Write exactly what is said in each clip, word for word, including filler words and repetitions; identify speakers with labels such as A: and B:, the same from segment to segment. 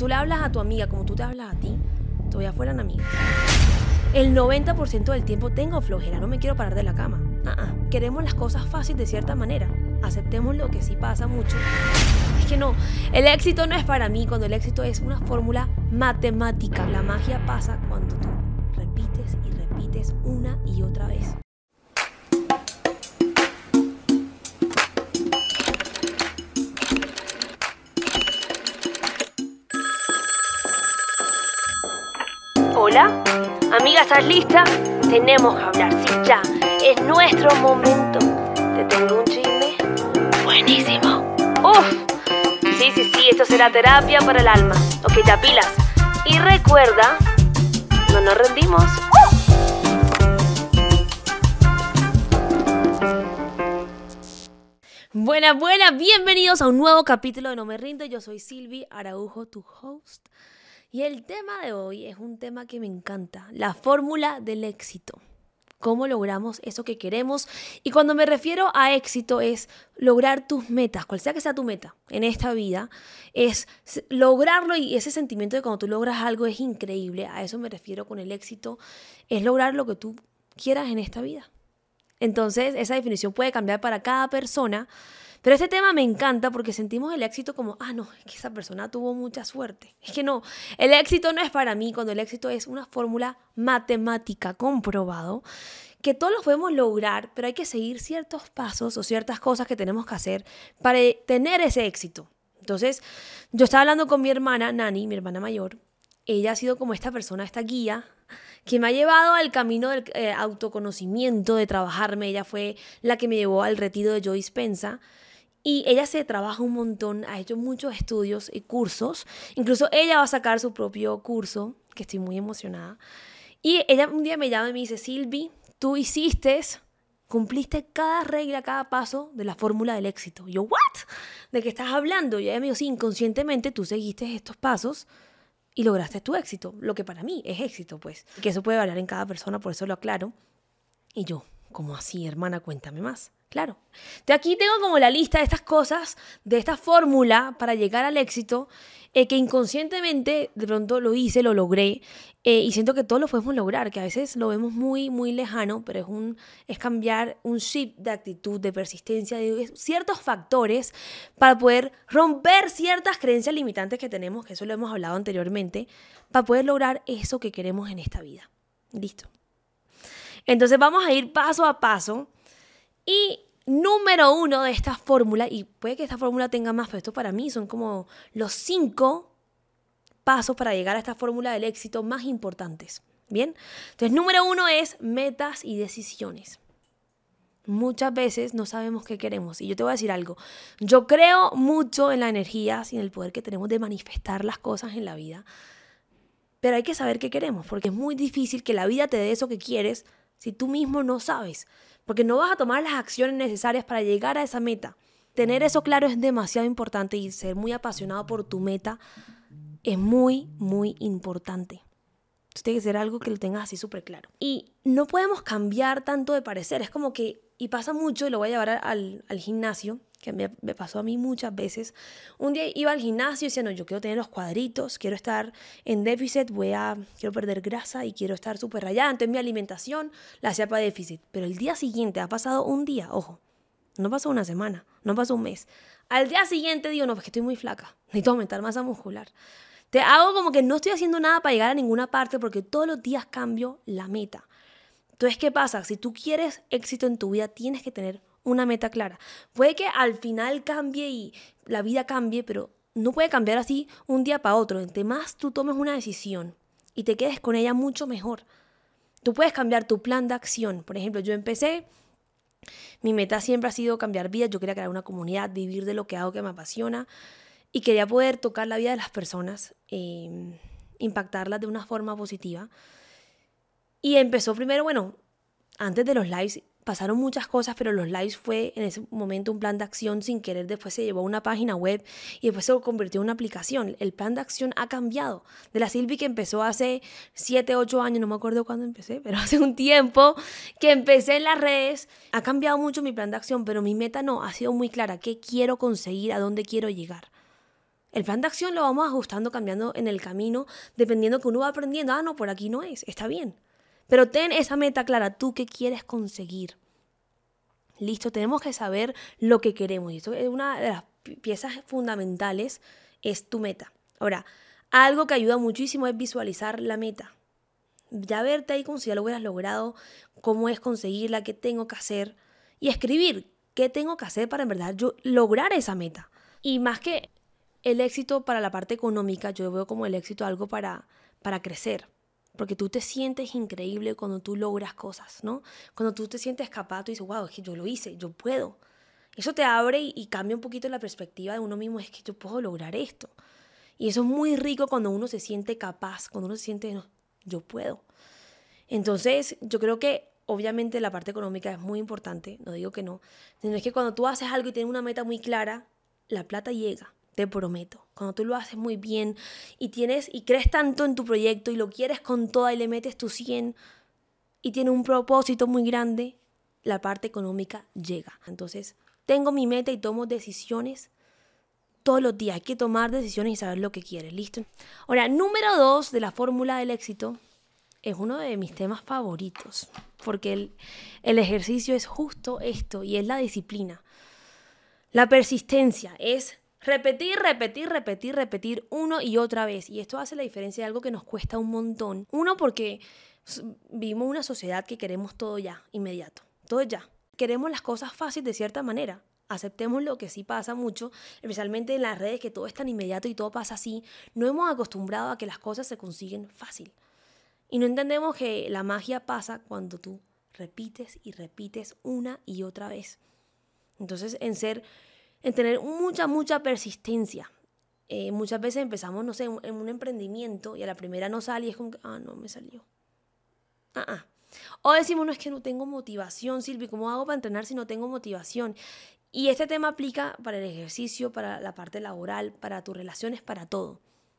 A: tú le hablas a tu amiga como tú te hablas a ti, todavía fueran amigas. El noventa por ciento del tiempo tengo flojera, no me quiero parar de la cama. Uh-uh. Queremos las cosas fáciles de cierta manera. Aceptemos lo que sí pasa mucho. Es que no, el éxito no es para mí cuando el éxito es una fórmula matemática. La magia pasa cuando tú repites y repites una y otra vez. Hola, amiga, ¿estás lista? Tenemos que hablar, sí, ya. Es nuestro momento. Te tengo un chisme buenísimo. ¡Uf! Sí, sí, sí, esto será terapia para el alma. Ok, ya pilas. Y recuerda, no nos rendimos. Buenas, buenas, bienvenidos a un nuevo capítulo de No Me Rindo. Yo soy Silvi Araujo, tu host. Y el tema de hoy es un tema que me encanta, la fórmula del éxito. ¿Cómo logramos eso que queremos? Y cuando me refiero a éxito es lograr tus metas, cual sea que sea tu meta en esta vida, es lograrlo y ese sentimiento de cuando tú logras algo es increíble. A eso me refiero con el éxito, es lograr lo que tú quieras en esta vida. Entonces, esa definición puede cambiar para cada persona. Pero este tema me encanta porque sentimos el éxito como, ah, no, es que esa persona tuvo mucha suerte. Es que no, el éxito no es para mí cuando el éxito es una fórmula matemática comprobado que todos lo podemos lograr, pero hay que seguir ciertos pasos o ciertas cosas que tenemos que hacer para tener ese éxito. Entonces, yo estaba hablando con mi hermana Nani, mi hermana mayor. Ella ha sido como esta persona, esta guía, que me ha llevado al camino del eh, autoconocimiento, de trabajarme. Ella fue la que me llevó al retiro de Joe Dispenza. Y ella se trabaja un montón, ha hecho muchos estudios y cursos. Incluso ella va a sacar su propio curso, que estoy muy emocionada. Y ella un día me llama y me dice, Silvi, tú hiciste, cumpliste cada regla, cada paso de la fórmula del éxito. Y yo, ¿what? ¿De qué estás hablando? Y ella me dijo, sí, inconscientemente tú seguiste estos pasos y lograste tu éxito. Lo que para mí es éxito, pues. Que eso puede variar en cada persona, por eso lo aclaro. Y yo, ¿cómo así, hermana? Cuéntame más. Claro. De aquí tengo como la lista de estas cosas, de esta fórmula para llegar al éxito, eh, que inconscientemente de pronto lo hice, lo logré, eh, y siento que todos lo podemos lograr, que a veces lo vemos muy, muy lejano, pero es, un, es cambiar un shift de actitud, de persistencia, de ciertos factores para poder romper ciertas creencias limitantes que tenemos, que eso lo hemos hablado anteriormente, para poder lograr eso que queremos en esta vida. Listo. Entonces vamos a ir paso a paso. Y número uno de esta fórmula, y puede que esta fórmula tenga más, pero esto para mí son como los cinco pasos para llegar a esta fórmula del éxito más importantes. ¿Bien? Entonces, número uno es metas y decisiones. Muchas veces no sabemos qué queremos. Y yo te voy a decir algo. Yo creo mucho en la energía y en el poder que tenemos de manifestar las cosas en la vida. Pero hay que saber qué queremos, porque es muy difícil que la vida te dé eso que quieres si tú mismo no sabes. Porque no vas a tomar las acciones necesarias para llegar a esa meta. Tener eso claro es demasiado importante y ser muy apasionado por tu meta es muy, muy importante. Entonces tiene que ser algo que lo tengas así súper claro. Y no podemos cambiar tanto de parecer. Es como que, y pasa mucho, y lo voy a llevar al, al gimnasio, que me, me pasó a mí muchas veces. Un día iba al gimnasio y decía, no, yo quiero tener los cuadritos, quiero estar en déficit, voy a, quiero perder grasa y quiero estar súper rayada. Entonces mi alimentación la hacía para déficit. Pero el día siguiente, ha pasado un día, ojo, no pasó una semana, no pasó un mes. Al día siguiente digo, no, pues que estoy muy flaca, necesito aumentar masa muscular. Te hago como que no estoy haciendo nada para llegar a ninguna parte porque todos los días cambio la meta. Entonces, ¿qué pasa? Si tú quieres éxito en tu vida, tienes que tener una meta clara. Puede que al final cambie y la vida cambie, pero no puede cambiar así un día para otro. Entre más tú tomes una decisión y te quedes con ella, mucho mejor. Tú puedes cambiar tu plan de acción. Por ejemplo, yo empecé, mi meta siempre ha sido cambiar vidas. Yo quería crear una comunidad, vivir de lo que hago que me apasiona y quería poder tocar la vida de las personas, eh, impactarlas de una forma positiva. Y empezó primero, bueno, antes de los lives pasaron muchas cosas, pero los lives fue en ese momento un plan de acción sin querer. Después se llevó a una página web y después se convirtió en una aplicación. El plan de acción ha cambiado. De la Silvi que empezó hace siete, ocho años, no me acuerdo cuándo empecé, pero hace un tiempo que empecé en las redes, ha cambiado mucho mi plan de acción, pero mi meta no, ha sido muy clara. ¿Qué quiero conseguir? ¿A dónde quiero llegar? El plan de acción lo vamos ajustando, cambiando en el camino, dependiendo que uno va aprendiendo. Ah, no, por aquí no es, está bien. Pero ten esa meta clara, tú qué quieres conseguir. Listo, tenemos que saber lo que queremos. Y esto es una de las piezas fundamentales, es tu meta. Ahora, algo que ayuda muchísimo es visualizar la meta. Ya verte ahí como si ya lo hubieras logrado, cómo es conseguirla, qué tengo que hacer. Y escribir qué tengo que hacer para en verdad yo lograr esa meta. Y más que el éxito para la parte económica, yo veo como el éxito algo para, para crecer. Porque tú te sientes increíble cuando tú logras cosas, ¿no? Cuando tú te sientes capaz, tú dices, wow, es que yo lo hice, yo puedo. Eso te abre y, y cambia un poquito la perspectiva de uno mismo, es que yo puedo lograr esto. Y eso es muy rico cuando uno se siente capaz, cuando uno se siente, no, yo puedo. Entonces, yo creo que obviamente la parte económica es muy importante, no digo que no, sino es que cuando tú haces algo y tienes una meta muy clara, la plata llega, te prometo. Cuando tú lo haces muy bien y tienes y crees tanto en tu proyecto y lo quieres con toda y le metes tu cien y tienes un propósito muy grande, la parte económica llega. Entonces, tengo mi meta y tomo decisiones todos los días. Hay que tomar decisiones y saber lo que quieres, ¿listo? Ahora, número dos de la fórmula del éxito es uno de mis temas favoritos, porque el, el ejercicio es justo esto y es la disciplina. La persistencia es repetir, repetir, repetir, repetir uno y otra vez. Y esto hace la diferencia de algo que nos cuesta un montón. Uno, porque vivimos una sociedad que queremos todo ya, inmediato, todo ya. Queremos las cosas fáciles de cierta manera. Aceptemos lo que sí pasa mucho, especialmente en las redes, que todo es tan inmediato y todo pasa así. No hemos acostumbrado a que las cosas se consiguen fácil. Y no entendemos que la magia pasa cuando tú repites y repites una y otra vez. Entonces, en ser, en tener mucha, mucha persistencia. Eh, muchas veces empezamos, no sé, en, en un emprendimiento y a la primera no sale y es como que, ah, no me salió. Ah, ah. O decimos, no, es que no tengo motivación, Silvi, ¿cómo hago para entrenar si no tengo motivación? Y este tema aplica para el ejercicio, para la parte laboral, para tus relaciones, para todo.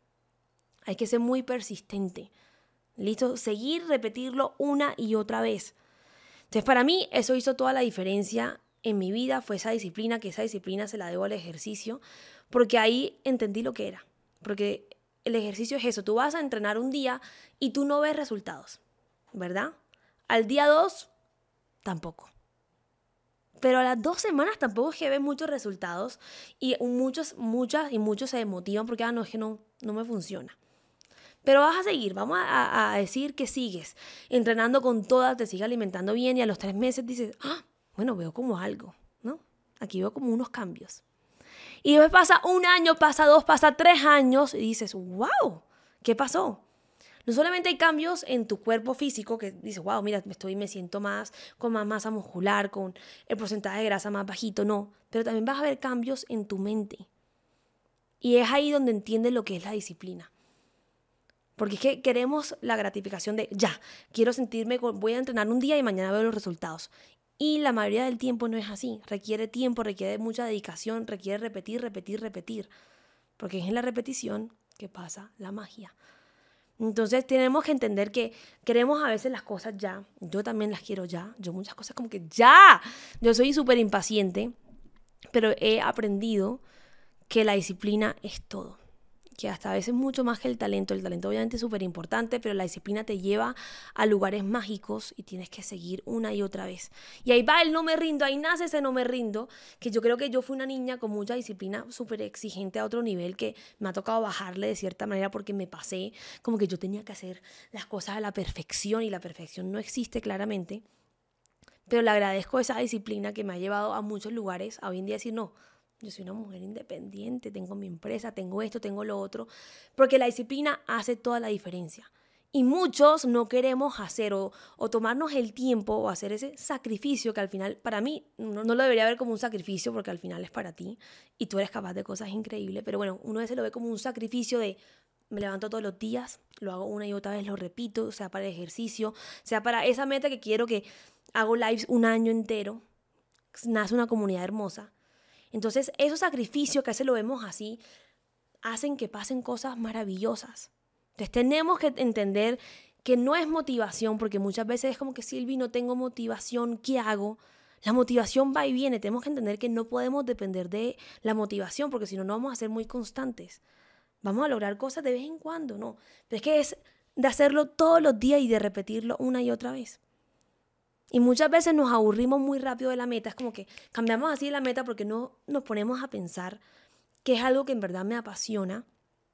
A: Hay que ser muy persistente. ¿Listo? Seguir, repetirlo una y otra vez. Entonces, para mí, eso hizo toda la diferencia en mi vida. Fue esa disciplina, que esa disciplina se la debo al ejercicio, porque ahí entendí lo que era. Porque el ejercicio es eso. Tú vas a entrenar un día y tú no ves resultados, ¿verdad? Al día dos, tampoco. Pero a las dos semanas tampoco es que ves muchos resultados y muchos, muchas y muchos se desmotivan porque, ah, no, es que no, no me funciona. Pero vas a seguir, vamos a, a decir que sigues entrenando con todas, te sigues alimentando bien y a los tres meses dices, ah, bueno, veo como algo, ¿no? Aquí veo como unos cambios. Y después pasa un año, pasa dos, pasa tres años y dices, wow, ¿qué pasó? No solamente hay cambios en tu cuerpo físico que dices, wow, mira, me, estoy, me siento más, con más masa muscular, con el porcentaje de grasa más bajito, no. Pero también vas a ver cambios en tu mente. Y es ahí donde entiendes lo que es la disciplina. Porque es que queremos la gratificación de, ya, quiero sentirme, voy a entrenar un día y mañana veo los resultados. Y la mayoría del tiempo no es así. Requiere tiempo, requiere mucha dedicación, requiere repetir, repetir, repetir. Porque es en la repetición que pasa la magia. Entonces tenemos que entender que queremos a veces las cosas ya. Yo también las quiero ya. Yo muchas cosas como que ya. Yo soy súper impaciente, pero he aprendido que la disciplina es todo. Que hasta a veces mucho más que el talento. El talento obviamente es súper importante, pero la disciplina te lleva a lugares mágicos y tienes que seguir una y otra vez. Y ahí va el no me rindo, ahí nace ese no me rindo, que yo creo que yo fui una niña con mucha disciplina, súper exigente a otro nivel, que me ha tocado bajarle de cierta manera porque me pasé, como que yo tenía que hacer las cosas a la perfección y la perfección no existe claramente. Pero le agradezco esa disciplina que me ha llevado a muchos lugares, a hoy en día decir no, yo soy una mujer independiente, tengo mi empresa, tengo esto, tengo lo otro, porque la disciplina hace toda la diferencia. Y muchos no queremos hacer o, o tomarnos el tiempo o hacer ese sacrificio que al final, para mí, no, no lo debería ver como un sacrificio porque al final es para ti y tú eres capaz de cosas increíbles, pero bueno, uno a veces lo ve como un sacrificio de me levanto todos los días, lo hago una y otra vez, lo repito, sea para el ejercicio, sea para esa meta que quiero que hago lives un año entero, nace una comunidad hermosa. Entonces, esos sacrificios que a veces lo vemos así, hacen que pasen cosas maravillosas. Entonces, tenemos que entender que no es motivación, porque muchas veces es como que, Silvi, no tengo motivación, ¿qué hago? La motivación va y viene. Tenemos que entender que no podemos depender de la motivación porque si no, no vamos a ser muy constantes. Vamos a lograr cosas de vez en cuando, no. Pero es que es de hacerlo todos los días y de repetirlo una y otra vez. Y muchas veces nos aburrimos muy rápido de la meta. Es como que cambiamos así de la meta porque no nos ponemos a pensar que es algo que en verdad me apasiona.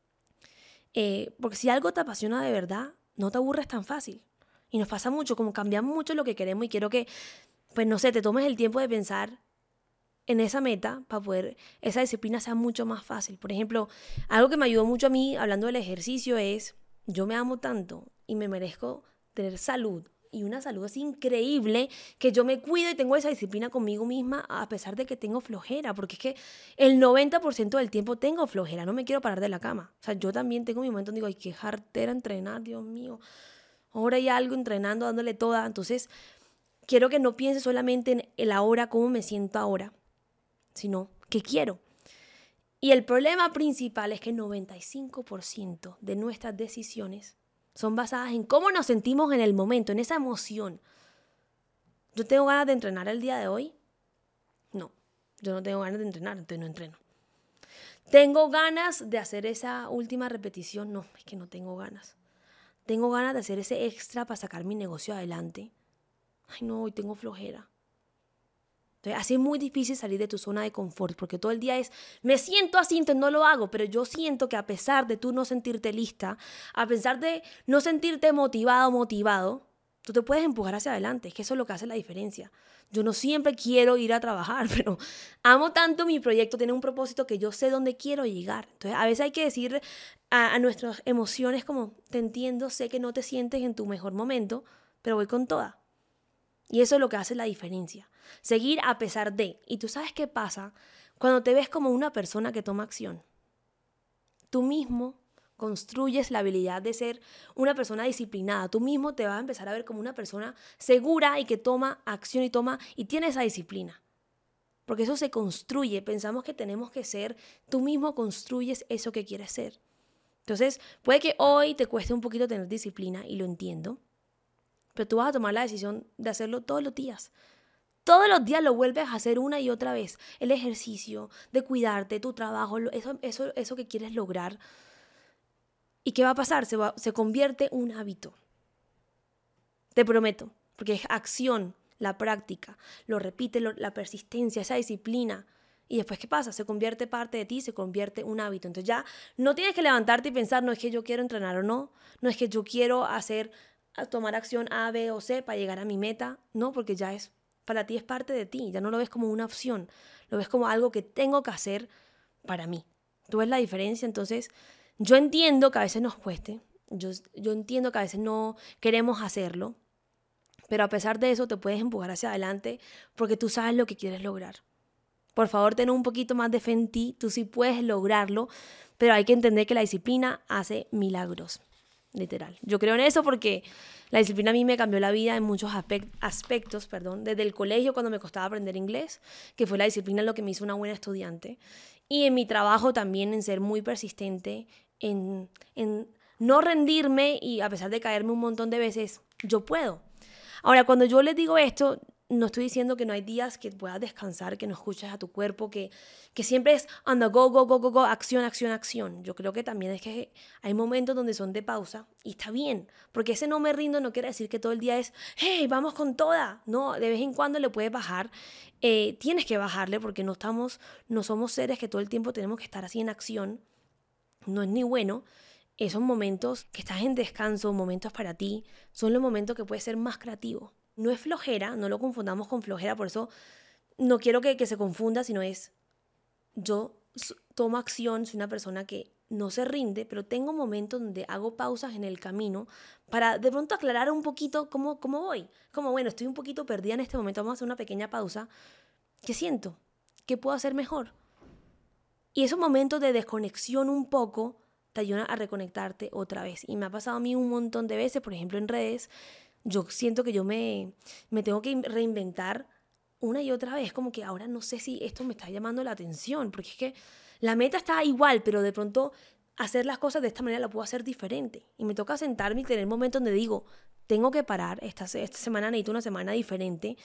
A: Eh, porque si algo te apasiona de verdad, no te aburres tan fácil. Y nos pasa mucho, como cambiamos mucho lo que queremos y quiero que, pues no sé, te tomes el tiempo de pensar en esa meta para poder, esa disciplina sea mucho más fácil. Por ejemplo, algo que me ayudó mucho a mí hablando del ejercicio es, yo me amo tanto y me merezco tener salud y una salud así increíble que yo me cuido y tengo esa disciplina conmigo misma a pesar de que tengo flojera, porque es que el noventa por ciento del tiempo tengo flojera, no me quiero parar de la cama. O sea, yo también tengo mi momento donde digo, ay, qué jartera entrenar, Dios mío. Ahora hay algo entrenando, dándole toda. Entonces, quiero que no piense solamente en el ahora, cómo me siento ahora, sino qué quiero. Y el problema principal es que el noventa y cinco por ciento de nuestras decisiones son basadas en cómo nos sentimos en el momento, en esa emoción. ¿Yo tengo ganas de entrenar el día de hoy? No, yo no tengo ganas de entrenar, entonces no entreno. ¿Tengo ganas de hacer esa última repetición? No, es que no tengo ganas. ¿Tengo ganas de hacer ese extra para sacar mi negocio adelante? Ay, no, hoy tengo flojera. Entonces, así es muy difícil salir de tu zona de confort, porque todo el día es, me siento así, entonces no lo hago, pero yo siento que a pesar de tú no sentirte lista, a pesar de no sentirte motivado o motivado, tú te puedes empujar hacia adelante, es que eso es lo que hace la diferencia. Yo no siempre quiero ir a trabajar, pero amo tanto mi proyecto, tiene un propósito que yo sé dónde quiero llegar. Entonces, a veces hay que decir a, a nuestras emociones como, te entiendo, sé que no te sientes en tu mejor momento, pero voy con toda. Y eso es lo que hace la diferencia. Seguir a pesar de. Y tú sabes qué pasa cuando te ves como una persona que toma acción. Tú mismo construyes la habilidad de ser una persona disciplinada. Tú mismo te vas a empezar a ver como una persona segura y que toma acción y toma y tiene esa disciplina. Porque eso se construye. Pensamos que tenemos que ser. Tú mismo construyes eso que quieres ser. Entonces, puede que hoy te cueste un poquito tener disciplina y lo entiendo. Pero tú vas a tomar la decisión de hacerlo todos los días. Todos los días lo vuelves a hacer una y otra vez. El ejercicio, de cuidarte, tu trabajo, eso, eso, eso que quieres lograr. ¿Y qué va a pasar? Se, va, se convierte en un hábito. Te prometo. Porque es acción, la práctica. Lo repite, lo, la persistencia, esa disciplina. Y después, ¿qué pasa? Se convierte parte de ti, se convierte en un hábito. Entonces ya no tienes que levantarte y pensar, no es que yo quiero entrenar o no. No es que yo quiero hacer... a tomar acción A, B o C para llegar a mi meta, no, porque ya es, para ti es parte de ti, ya no lo ves como una opción, lo ves como algo que tengo que hacer para mí. ¿Tú ves la diferencia? Entonces, yo entiendo que a veces nos cueste, yo, yo entiendo que a veces no queremos hacerlo, pero a pesar de eso te puedes empujar hacia adelante porque tú sabes lo que quieres lograr. Por favor, ten un poquito más de fe en ti, tú sí puedes lograrlo, pero hay que entender que la disciplina hace milagros. Literal. Yo creo en eso porque la disciplina a mí me cambió la vida en muchos aspect- aspectos, perdón, desde el colegio cuando me costaba aprender inglés, que fue la disciplina lo que me hizo una buena estudiante, y en mi trabajo también en ser muy persistente, en, en no rendirme y a pesar de caerme un montón de veces, yo puedo. Ahora, cuando yo les digo esto, no estoy diciendo que no hay días que puedas descansar, que no escuches a tu cuerpo, que, que siempre es on the go, go, go, go, go, acción, acción, acción. Yo creo que también es que hay momentos donde son de pausa y está bien, porque ese no me rindo no quiere decir que todo el día es, hey, vamos con toda. No, de vez en cuando le puedes bajar, eh, tienes que bajarle porque no estamos, no somos seres que todo el tiempo tenemos que estar así en acción. No es ni bueno. Esos momentos que estás en descanso, momentos para ti, son los momentos que puedes ser más creativo. No es flojera, no lo confundamos con flojera, por eso no quiero que, que se confunda, sino es yo tomo acción, soy una persona que no se rinde, pero tengo momentos donde hago pausas en el camino para de pronto aclarar un poquito cómo, cómo voy. Como, bueno, estoy un poquito perdida en este momento, vamos a hacer una pequeña pausa. ¿Qué siento? ¿Qué puedo hacer mejor? Y esos momentos de desconexión un poco te ayudan a reconectarte otra vez. Y me ha pasado a mí un montón de veces, por ejemplo en redes, yo siento que yo me, me tengo que reinventar una y otra vez, como que ahora no sé si esto me está llamando la atención, porque es que la meta está igual, pero de pronto hacer las cosas de esta manera la puedo hacer diferente. Y me toca sentarme y tener momentos donde digo, tengo que parar, esta, esta semana necesito una semana diferente,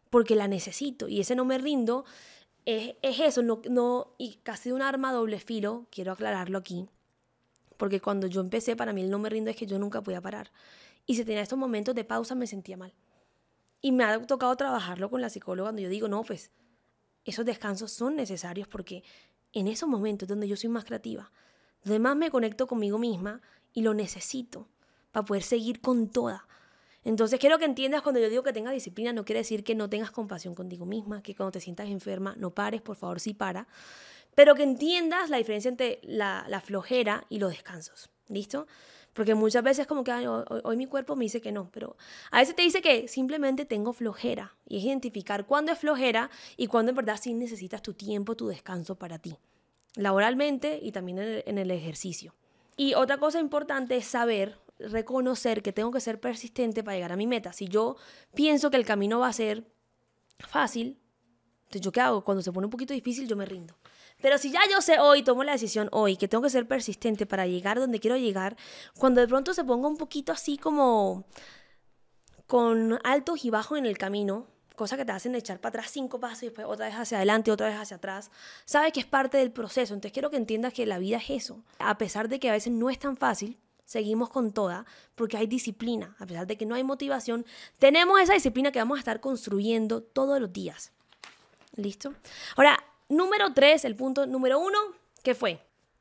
A: porque la necesito. Y ese no me rindo es, es eso, no, no, y casi un arma a doble filo, quiero aclararlo aquí, porque cuando yo empecé, para mí el no me rindo es que yo nunca podía parar. Y si tenía estos momentos de pausa, me sentía mal. Y me ha tocado trabajarlo con la psicóloga, cuando yo digo, no, pues esos descansos son necesarios porque en esos momentos donde yo soy más creativa, donde más me conecto conmigo misma y lo necesito para poder seguir con toda. Entonces quiero que entiendas, cuando yo digo que tengas disciplina, no quiere decir que no tengas compasión contigo misma, que cuando te sientas enferma no pares, por favor, sí para, pero que entiendas la diferencia entre la, la flojera y los descansos, ¿listo? Porque muchas veces como que ay, hoy, hoy mi cuerpo me dice que no, pero a veces te dice que simplemente tengo flojera, y es identificar cuándo es flojera y cuándo en verdad sí necesitas tu tiempo, tu descanso para ti, laboralmente y también en el, en el ejercicio. Y otra cosa importante es saber, reconocer que tengo que ser persistente para llegar a mi meta. Si yo pienso que el camino va a ser fácil, entonces ¿yo qué hago? Cuando se pone un poquito difícil yo me rindo. Pero si ya yo sé hoy, tomo la decisión hoy, que tengo que ser persistente para llegar donde quiero llegar, cuando de pronto se ponga un poquito así como con altos y bajos en el camino, cosas que te hacen echar para atrás cinco pasos y después otra vez hacia adelante, otra vez hacia atrás, sabes que es parte del proceso. Entonces quiero que entiendas que la vida es eso. A pesar de que a veces no es tan fácil, seguimos con toda, porque hay disciplina. A pesar de que no hay motivación, tenemos esa disciplina que vamos a estar construyendo todos los días. ¿Listo? Ahora, número tres, el punto número uno, ¿qué fue?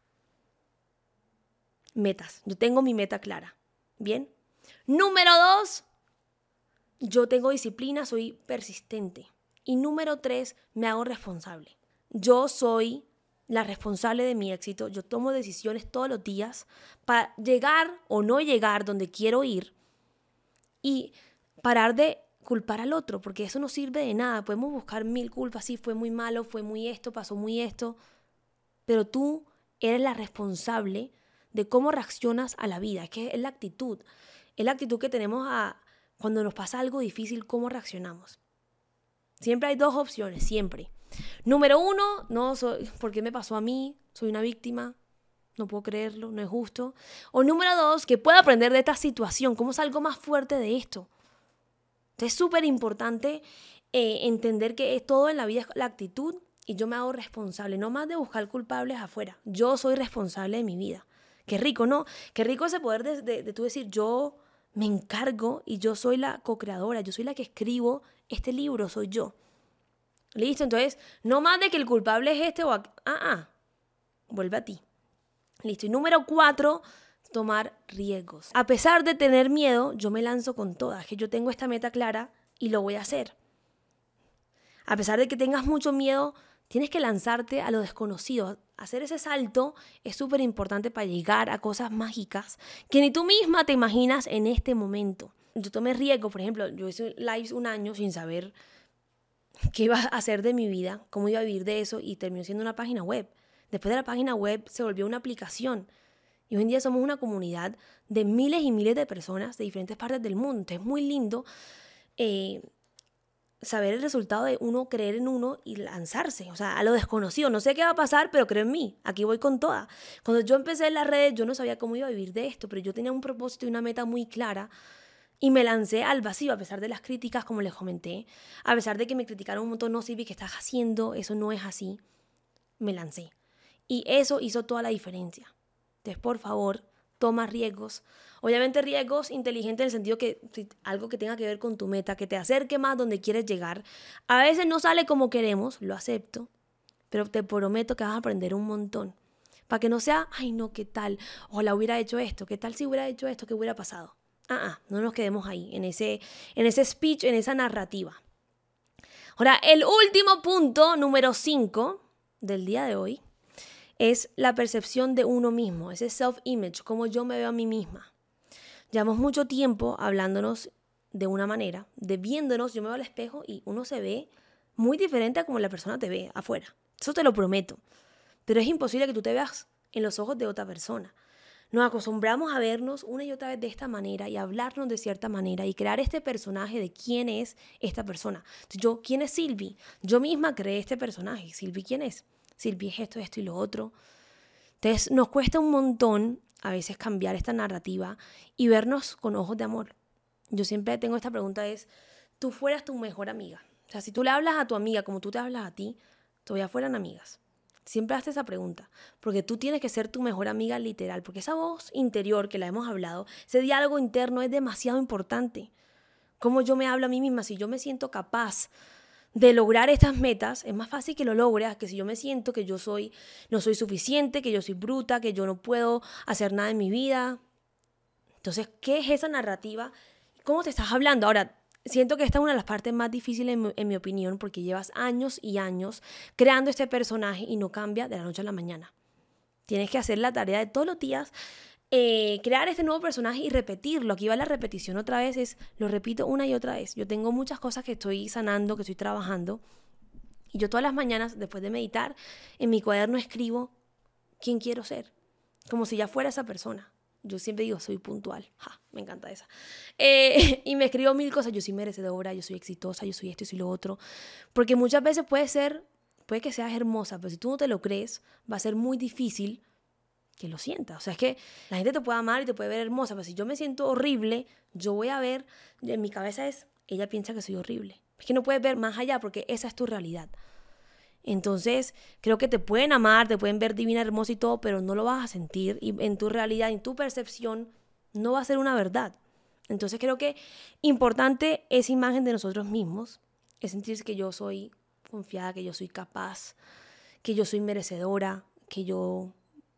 A: Metas. Yo tengo mi meta clara. ¿Bien? Número dos, yo tengo disciplina, soy persistente. Y número tres, me hago responsable. Yo soy la responsable de mi éxito. Yo tomo decisiones todos los días para llegar o no llegar donde quiero ir y parar de culpar al otro, porque eso no sirve de nada. Podemos buscar mil culpas, sí, fue muy malo, fue muy esto, pasó muy esto, pero tú eres la responsable de cómo reaccionas a la vida. Es que es la actitud, es la actitud que tenemos a cuando nos pasa algo difícil, cómo reaccionamos. Siempre hay dos opciones, siempre. Número uno, no, soy, ¿por qué me pasó a mí? Soy una víctima, no puedo creerlo, no es justo. O número dos, que puedo aprender de esta situación, cómo salgo más fuerte de esto. Entonces es súper importante eh, entender que todo en la vida es la actitud y yo me hago responsable, no más de buscar culpables afuera. Yo soy responsable de mi vida. Qué rico, ¿no? Qué rico ese poder de, de, de tú decir, yo me encargo y yo soy la co-creadora, yo soy la que escribo este libro, soy yo. Listo, entonces, no más de que el culpable es este o aqu- ah, ah, vuelve a ti. Listo, y número cuatro, tomar riesgos. A pesar de tener miedo, yo me lanzo con todas, que yo tengo esta meta clara y lo voy a hacer. A pesar de que tengas mucho miedo, tienes que lanzarte a lo desconocido. Hacer ese salto es súper importante para llegar a cosas mágicas que ni tú misma te imaginas en este momento. Yo tomé riesgo, por ejemplo, yo hice lives un año sin saber qué iba a hacer de mi vida, cómo iba a vivir de eso, y terminó siendo una página web. Después de la página web se volvió una aplicación. Y hoy en día somos una comunidad de miles y miles de personas de diferentes partes del mundo. Entonces es muy lindo eh, saber el resultado de uno creer en uno y lanzarse, o sea, a lo desconocido. No sé qué va a pasar, pero creo en mí. Aquí voy con toda. Cuando yo empecé en las redes, yo no sabía cómo iba a vivir de esto, pero yo tenía un propósito y una meta muy clara y me lancé al vacío, a pesar de las críticas, como les comenté, a pesar de que me criticaron un montón, no, Silvi, ¿qué estás haciendo? Eso no es así. Me lancé. Y eso hizo toda la diferencia. Entonces, por favor, toma riesgos. Obviamente riesgos inteligentes en el sentido que algo que tenga que ver con tu meta, que te acerque más donde quieres llegar. A veces no sale como queremos, lo acepto, pero te prometo que vas a aprender un montón. Para que no sea, ay no, ¿qué tal? Ojalá hubiera hecho esto, ¿qué tal si hubiera hecho esto? ¿Qué hubiera pasado? Ah, ah, no nos quedemos ahí, en ese, en ese speech, en esa narrativa. Ahora, el último punto, número cinco del día de hoy, es la percepción de uno mismo, ese self-image, cómo yo me veo a mí misma. Llevamos mucho tiempo hablándonos de una manera, de viéndonos, yo me veo al espejo y uno se ve muy diferente a como la persona te ve afuera. Eso te lo prometo. Pero es imposible que tú te veas en los ojos de otra persona. Nos acostumbramos a vernos una y otra vez de esta manera y a hablarnos de cierta manera y crear este personaje de quién es esta persona. Entonces, yo, ¿quién es Silvi? Yo misma creé este personaje. ¿Silvi quién es? Silvi es esto, esto y lo otro. Entonces nos cuesta un montón a veces cambiar esta narrativa y vernos con ojos de amor. Yo siempre tengo esta pregunta es, tú fueras tu mejor amiga, O sea, si tú le hablas a tu amiga como tú te hablas a ti, todavía fueran amigas. Siempre hazte esa pregunta, porque tú tienes que ser tu mejor amiga literal, porque esa voz interior que la hemos hablado, ese diálogo interno es demasiado importante. Cómo yo me hablo a mí misma, si yo me siento capaz de lograr estas metas, es más fácil que lo logre que si yo me siento que yo soy, no soy suficiente, que yo soy bruta, que yo no puedo hacer nada en mi vida. Entonces, ¿qué es esa narrativa? ¿Cómo te estás hablando? Ahora, siento que esta es una de las partes más difíciles en mi, en mi opinión, porque llevas años y años creando este personaje y no cambia de la noche a la mañana. Tienes que hacer la tarea de todos los días, eh, crear este nuevo personaje y repetirlo. Aquí va la repetición otra vez, es lo repito una y otra vez. Yo tengo muchas cosas que estoy sanando, que estoy trabajando, y yo todas las mañanas, después de meditar, en mi cuaderno escribo quién quiero ser, como si ya fuera esa persona. Yo siempre digo, soy puntual. Ja, me encanta esa. Eh, y me escribo mil cosas. Yo soy merecedora, yo soy exitosa, yo soy esto, yo soy lo otro. Porque muchas veces puede ser, puede que seas hermosa, pero si tú no te lo crees, va a ser muy difícil que lo sientas. O sea, es que la gente te puede amar y te puede ver hermosa, pero si yo me siento horrible, yo voy a ver, en mi cabeza es, ella piensa que soy horrible. Es que no puedes ver más allá porque esa es tu realidad. Entonces, creo que te pueden amar, te pueden ver divina, hermosa y todo, pero no lo vas a sentir y en tu realidad, en tu percepción, no va a ser una verdad. Entonces, creo que importante esa imagen de nosotros mismos es sentirse que yo soy confiada, que yo soy capaz, que yo soy merecedora, que yo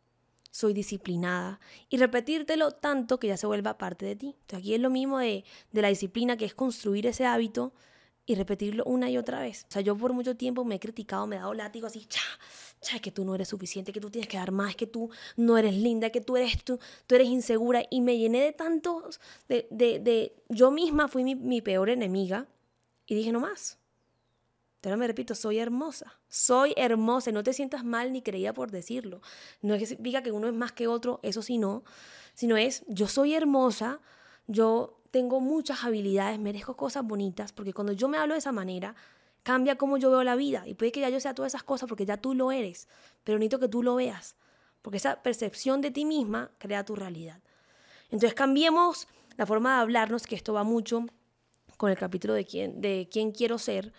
A: soy disciplinada y repetírtelo tanto que ya se vuelva parte de ti. Entonces, aquí es lo mismo de, de la disciplina, que es construir ese hábito y repetirlo una y otra vez. O sea, yo por mucho tiempo me he criticado, me he dado látigo así, cha, cha, es que tú no eres suficiente, que tú tienes que dar más, que tú no eres linda, que tú eres, tú, tú eres insegura. Y me llené de tantos, de, de, de yo misma fui mi, mi peor enemiga y dije, no más. Ahora me repito, soy hermosa, soy hermosa, no te sientas mal ni creída por decirlo. No es que diga que uno es más que otro, eso sí no, sino es, yo soy hermosa, yo tengo muchas habilidades, merezco cosas bonitas, porque cuando yo me hablo de esa manera, cambia cómo yo veo la vida. Y puede que ya yo sea todas esas cosas porque ya tú lo eres, pero necesito que tú lo veas, porque esa percepción de ti misma crea tu realidad. Entonces cambiemos la forma de hablarnos, que esto va mucho con el capítulo de quién, de quién quiero ser,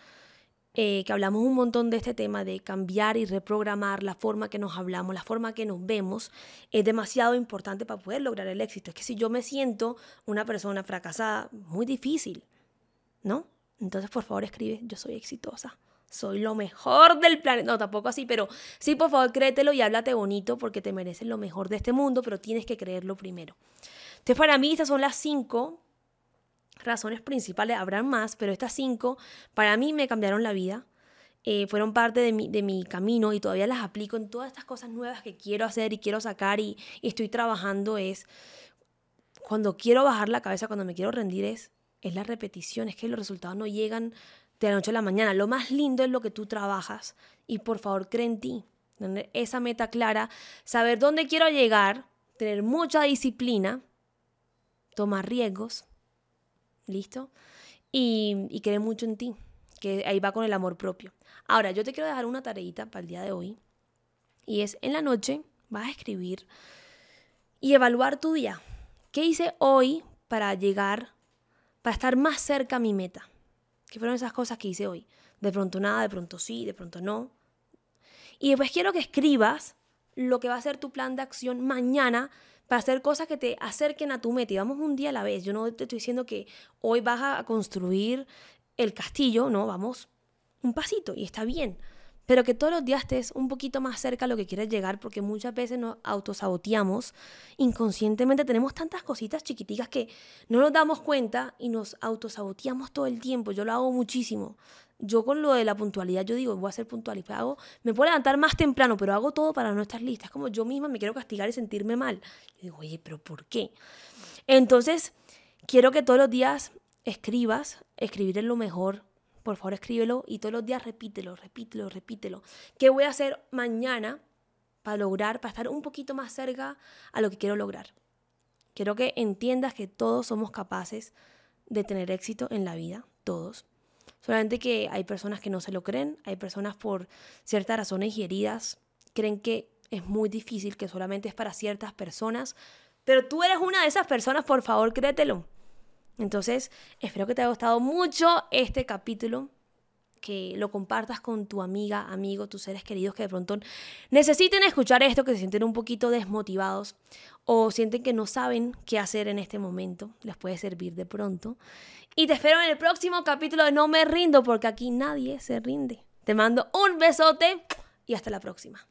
A: eh, que hablamos un montón de este tema de cambiar y reprogramar la forma que nos hablamos, la forma que nos vemos, es demasiado importante para poder lograr el éxito. Es que si yo me siento una persona fracasada, muy difícil, ¿no? Entonces, por favor, escribe, yo soy exitosa, soy lo mejor del planeta. No, tampoco así, pero sí, por favor, créetelo y háblate bonito porque te mereces lo mejor de este mundo, pero tienes que creerlo primero. Entonces, para mí, estas son las cinco razones principales, habrán más, pero estas cinco para mí me cambiaron la vida, eh, fueron parte de mi, de mi camino y todavía las aplico en todas estas cosas nuevas que quiero hacer y quiero sacar y, y estoy trabajando. Es cuando quiero bajar la cabeza, cuando me quiero rendir, es, es la repetición, es que los resultados no llegan de la noche a la mañana. Lo más lindo es lo que tú trabajas y por favor cree en ti, tener esa meta clara, saber dónde quiero llegar, tener mucha disciplina, tomar riesgos. ¿Listo? Y, y creer mucho en ti, que ahí va con el amor propio. Ahora, yo te quiero dejar una tareita para el día de hoy, y es en la noche vas a escribir y evaluar tu día. ¿Qué hice hoy para llegar, para estar más cerca a mi meta? ¿Qué fueron esas cosas que hice hoy? De pronto nada, de pronto sí, de pronto no. Y después quiero que escribas lo que va a ser tu plan de acción mañana para hacer cosas que te acerquen a tu meta. Y vamos un día a la vez. Yo no te estoy diciendo que hoy vas a construir el castillo, no, vamos un pasito y está bien. Pero que todos los días estés un poquito más cerca a lo que quieres llegar, porque muchas veces nos autosaboteamos. Inconscientemente tenemos tantas cositas chiquiticas que no nos damos cuenta y nos autosaboteamos todo el tiempo. Yo lo hago muchísimo. Yo con lo de la puntualidad, yo digo, voy a ser puntual y hago, me puedo levantar más temprano, pero hago todo para no estar lista. Es como yo misma me quiero castigar y sentirme mal. Yo digo, oye, ¿pero por qué? Entonces, quiero que todos los días escribas, escribir es lo mejor. Por favor, escríbelo y todos los días repítelo, repítelo, repítelo. ¿Qué voy a hacer mañana para lograr, para estar un poquito más cerca a lo que quiero lograr? Quiero que entiendas que todos somos capaces de tener éxito en la vida, todos. Solamente que hay personas que no se lo creen, hay personas por ciertas razones y heridas creen que es muy difícil, que solamente es para ciertas personas, pero tú eres una de esas personas, por favor, créetelo. Entonces, espero que te haya gustado mucho este capítulo. que lo compartas con tu amiga, amigo, tus seres queridos que de pronto necesiten escuchar esto, que se sienten un poquito desmotivados o sienten que no saben qué hacer en este momento. Les puede servir de pronto. Y te espero en el próximo capítulo de No Me Rindo, porque aquí nadie se rinde. Te mando un besote y hasta la próxima.